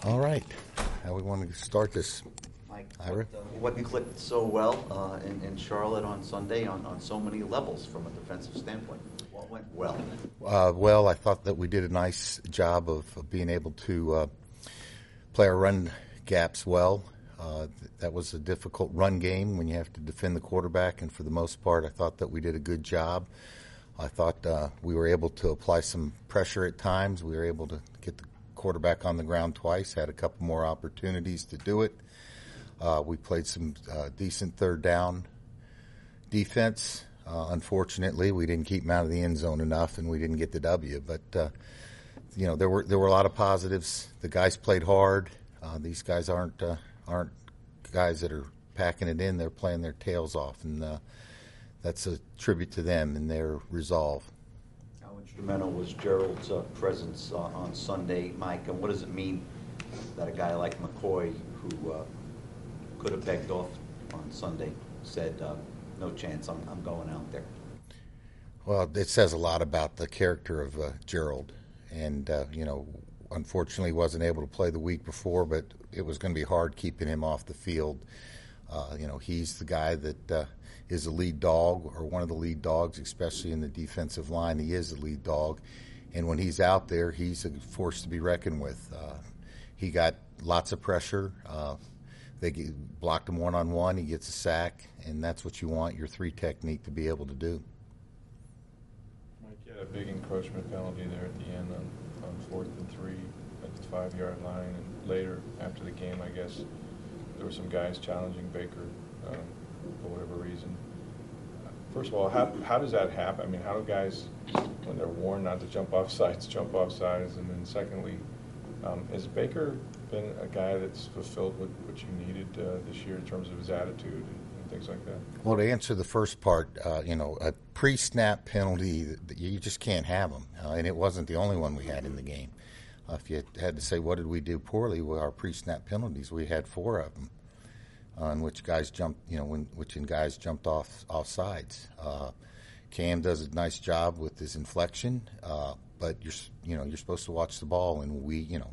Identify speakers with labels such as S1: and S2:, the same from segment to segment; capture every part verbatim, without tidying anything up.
S1: All right. How we want to start this,
S2: Mike,
S1: Ira?
S2: what, uh, what clicked so well uh, in, in Charlotte on Sunday on, on so many levels from a defensive standpoint? What went well?
S1: Uh, well, I thought that we did a nice job of, of being able to uh, play our run gaps well. Uh, that was a difficult run game when you have to defend the quarterback, and for the most part, I thought that we did a good job. I thought uh, we were able to apply some pressure at times. We were able to get the quarterback on the ground twice, had a couple more opportunities to do it. Uh, we played some uh, decent third down defense. Uh, unfortunately, we didn't keep him out of the end zone enough, and we didn't get the W. But uh, you know, there were there were a lot of positives. The guys played hard. Uh, these guys aren't uh, aren't guys that are packing it in. They're playing their tails off, and uh, that's a tribute to them and their resolve.
S2: How instrumental was Gerald's uh, presence uh, on Sunday, Mike? And what does it mean that a guy like McCoy, who uh, could have begged off on Sunday, said, uh, no chance, I'm, I'm going out there?
S1: Well, it says a lot about the character of uh, Gerald. And, uh, you know, unfortunately wasn't able to play the week before, but it was going to be hard keeping him off the field. Uh, you know, he's the guy that uh, is the lead dog, or one of the lead dogs, especially in the defensive line. He is the lead dog. And when he's out there, he's a force to be reckoned with. Uh, he got lots of pressure. Uh, they get, blocked him one-on-one. He gets a sack, and that's what you want your three technique to be able to do.
S3: Mike, you had a big encroachment penalty there at the end on, on fourth and three at the five-yard line. And later, after the game, I guess, there were some guys challenging Baker um, for whatever reason. First of all, how how does that happen? I mean, how do guys, when they're warned not to jump off sides, jump off sides? And then secondly, um, has Baker been a guy that's fulfilled what, what you needed uh, this year in terms of his attitude and, and things like that?
S1: Well, to answer the first part, uh, you know, a pre-snap penalty, you just can't have them. Uh, and it wasn't the only one we had in the game. Uh, if you had to say what did we do poorly, well, our pre-snap penalties, we had four of them, uh, in which guys jumped, you know, when which in guys jumped off off sides. Uh, Cam does a nice job with his inflection, uh, but you're you know you're supposed to watch the ball, and we you know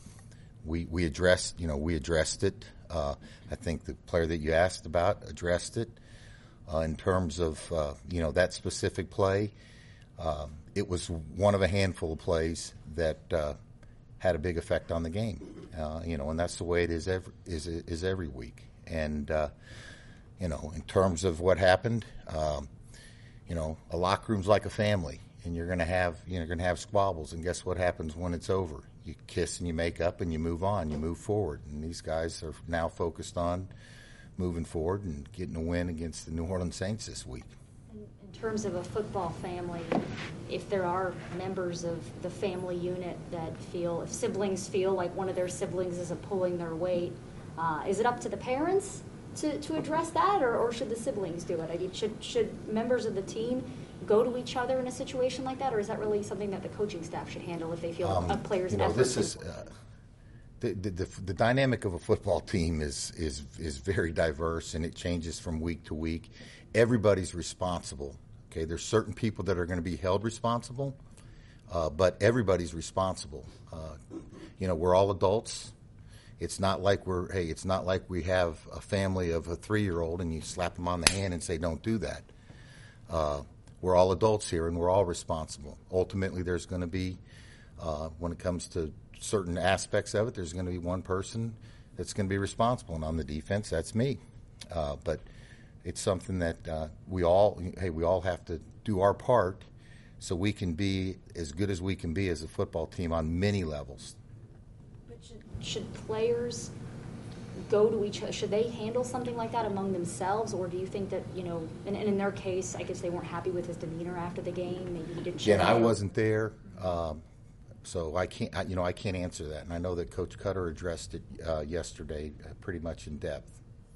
S1: we we addressed you know we addressed it. Uh, I think the player that you asked about addressed it uh, in terms of uh, you know that specific play. Uh, it was one of a handful of plays that. Uh, had a big effect on the game, uh, you know, and that's the way it is every, is, is every week. And, uh, you know, in terms of what happened, um, you know, a locker room's like a family, and you're going to have, you know, you're going to have squabbles, and guess what happens when it's over? You kiss and you make up and you move on, you move forward. And these guys are now focused on moving forward and getting a win against the New Orleans Saints this week.
S4: In terms of a football family, if there are members of the family unit that feel, if siblings feel like one of their siblings isn't pulling their weight, uh, is it up to the parents to, to address that, or, or should the siblings do it? I mean, should should members of the team go to each other in a situation like that, or is that really something that the coaching staff should handle if they feel um, a player's
S1: you know,
S4: effort?
S1: This is, uh, the, the, the, the dynamic of a football team is, is, is very diverse, and it changes from week to week. Everybody's responsible. Okay, there's certain people that are going to be held responsible, uh, but everybody's responsible. Uh, you know, we're all adults. It's not like we're hey, it's not like we have a family of a three-year-old and you slap them on the hand and say, "Don't do that." Uh, we're all adults here, and we're all responsible. Ultimately, there's going to be, uh, when it comes to certain aspects of it, there's going to be one person that's going to be responsible, and on the defense, that's me. Uh, but it's something that uh, we all, hey, we all have to do our part so we can be as good as we can be as a football team on many levels.
S4: But should, should players go to each other? Should they handle something like that among themselves, or do you think that, you know, and, and in their case, I guess they weren't happy with his demeanor after the game? Maybe he didn't show
S1: Yeah,
S4: up.
S1: I wasn't there, um, so I can't, I, you know, I can't answer that. And I know that Coach Cutter addressed it uh, yesterday uh, pretty much in depth.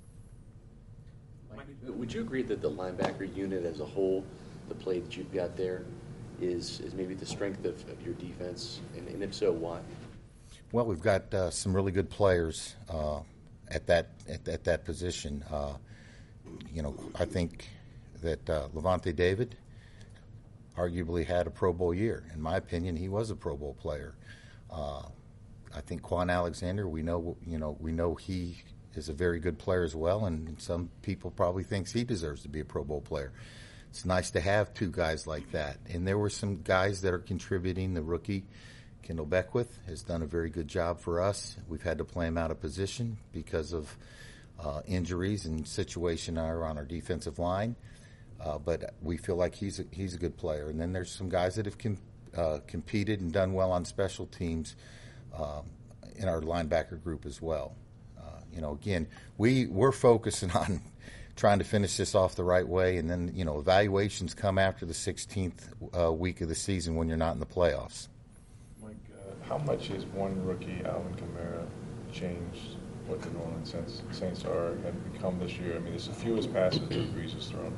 S5: Would you agree that the linebacker unit as a whole, the play that you've got there, is is maybe the strength of, of your defense? And, and if so, why?
S1: Well, we've got uh, some really good players uh, at that at, at that position. Uh, you know, I think that uh, Lavonte David arguably had a Pro Bowl year. In my opinion, he was a Pro Bowl player. Uh, I think Quan Alexander, we know, you know, we know he is a very good player as well, and some people probably thinks he deserves to be a Pro Bowl player. It's nice to have two guys like that. And there were some guys that are contributing. The rookie, Kendall Beckwith, has done a very good job for us. We've had to play him out of position because of uh, injuries and situation on our defensive line. Uh, but we feel like he's a, he's a good player. And then there's some guys that have com- uh, competed and done well on special teams um, in our linebacker group as well. Uh, you know, again, we, we're focusing on trying to finish this off the right way, and then, you know, evaluations come after the sixteenth uh, week of the season when you're not in the playoffs.
S3: Mike, uh, how much has one rookie, Alvin Kamara, changed what the New Orleans Saints, Saints are and become this year? I mean, it's the fewest passes that Brees has thrown.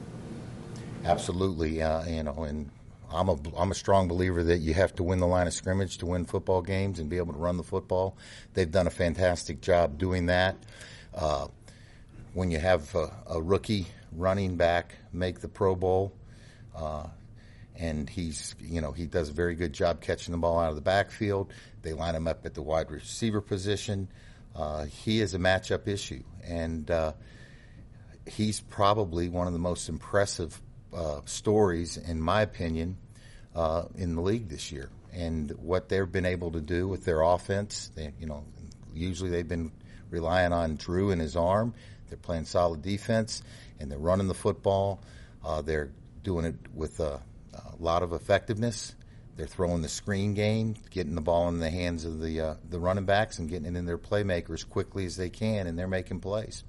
S1: Absolutely, uh, you know, and I'm a I'm a strong believer that you have to win the line of scrimmage to win football games and be able to run the football. They've done a fantastic job doing that. Uh, when you have a, a rookie running back make the Pro Bowl, uh, and he's, you know, he does a very good job catching the ball out of the backfield. They line him up at the wide receiver position. Uh, he is a matchup issue, and uh, he's probably one of the most impressive uh, stories, in my opinion, uh, in the league this year. And what they've been able to do with their offense, they, you know, usually they've been relying on Drew and his arm. They're playing solid defense, and they're running the football. Uh, they're doing it with a, a lot of effectiveness. They're throwing the screen game, getting the ball in the hands of the uh, the running backs and getting it in their playmakers quickly as they can, and they're making plays.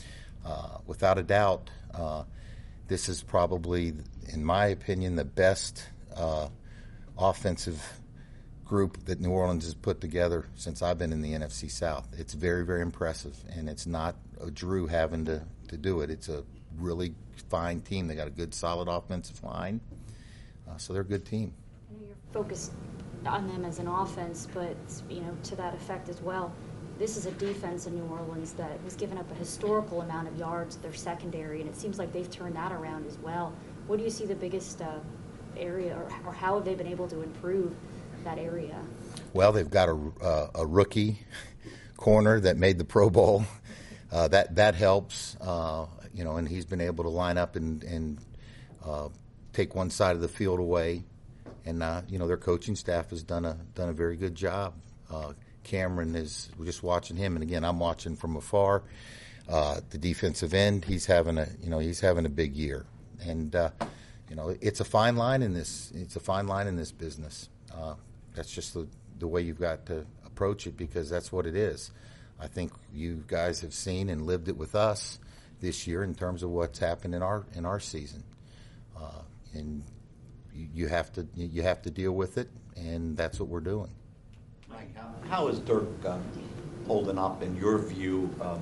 S1: Uh, without a doubt, uh, this is probably, in my opinion, the best uh, offensive group that New Orleans has put together since I've been in the N F C South. It's very, very impressive, and it's not a Drew having to, to do it. It's a really fine team. They got a good, solid offensive line, uh, so they're a good team.
S4: I know you're focused on them as an offense, but, you know, to that effect as well, this is a defense in New Orleans that has given up a historical amount of yards to their secondary, and it seems like they've turned that around as well. What do you see the biggest uh, area, or, or how have they been able to improve that area?
S1: Well, they've got a, uh, a rookie corner that made the Pro Bowl. Uh, that that helps, uh, you know, and he's been able to line up and, and uh, take one side of the field away. And uh, you know, their coaching staff has done a done a very good job. Uh, Cameron is, we're just watching him, and again, I'm watching from afar. Uh, the defensive end, he's having a you know he's having a big year, and uh, you know, it's a fine line in this it's a fine line in this business. Uh, that's just the the way you've got to approach it, because that's what it is. I think you guys have seen and lived it with us this year in terms of what's happened in our in our season, uh, and you, you have to you have to deal with it, and that's what we're doing.
S2: Mike, how, how is Dirk uh, holding up, in your view, um,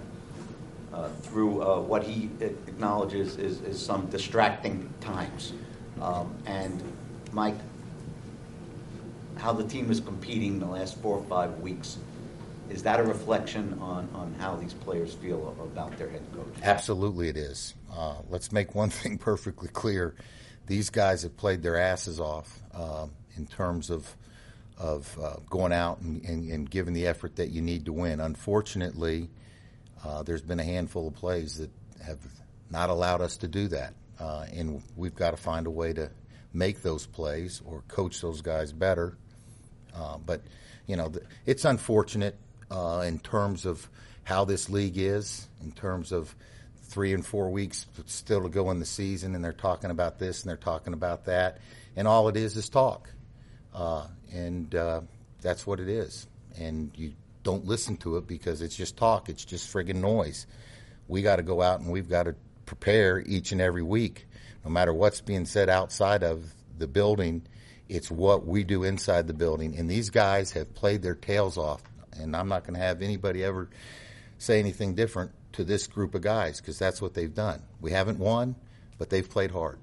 S2: uh, through uh, what he acknowledges is, is some distracting times? Um, and, Mike, how the team is competing the last four or five weeks, is that a reflection on, on how these players feel about their head coach?
S1: Absolutely it is. Uh, let's make one thing perfectly clear. These guys have played their asses off uh, in terms of of uh, going out and, and, and giving the effort that you need to win. Unfortunately, uh, there's been a handful of plays that have not allowed us to do that. Uh, and we've got to find a way to make those plays or coach those guys better. Uh, but, you know, th- it's unfortunate uh, in terms of how this league is, in terms of three and four weeks still to go in the season, and they're talking about this and they're talking about that. And all it is is talk. Uh, and uh, that's what it is. And you don't listen to it because it's just talk. It's just friggin' noise. We got to go out and we've got to prepare each and every week. No matter what's being said outside of the building, it's what we do inside the building. And these guys have played their tails off. And I'm not going to have anybody ever say anything different to this group of guys, because that's what they've done. We haven't won, but they've played hard.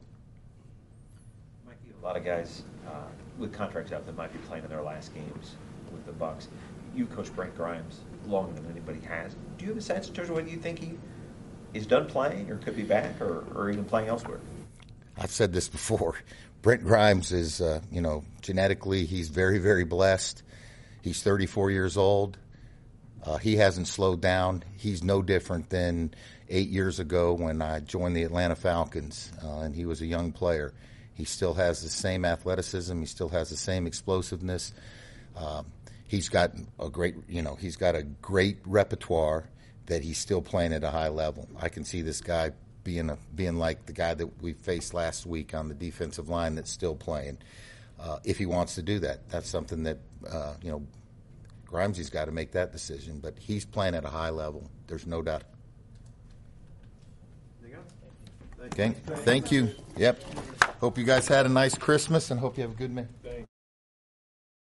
S6: Mike, you have a lot of guys uh, with contracts out that might be playing in their last games with the Bucs. You coached Brent Grimes longer than anybody has. Do you have a sense in terms of whether you think he is done playing or could be back or, or even playing elsewhere?
S1: I've said this before. Brent Grimes is, uh, you know, genetically he's very, very blessed. He's thirty-four years old. Uh, he hasn't slowed down. He's no different than eight years ago when I joined the Atlanta Falcons, uh, and he was a young player. He still has the same athleticism. He still has the same explosiveness. Um, he's got a great, you know, he's got a great repertoire that he's still playing at a high level. I can see this guy being a, being like the guy that we faced last week on the defensive line that's still playing. Uh, if he wants to do that, that's something that uh, you know. Grimesy's got to make that decision, but he's playing at a high level. There's no doubt.
S7: There you go.
S1: Okay, thank you. Yep. Hope you guys had a nice Christmas and hope you have a good,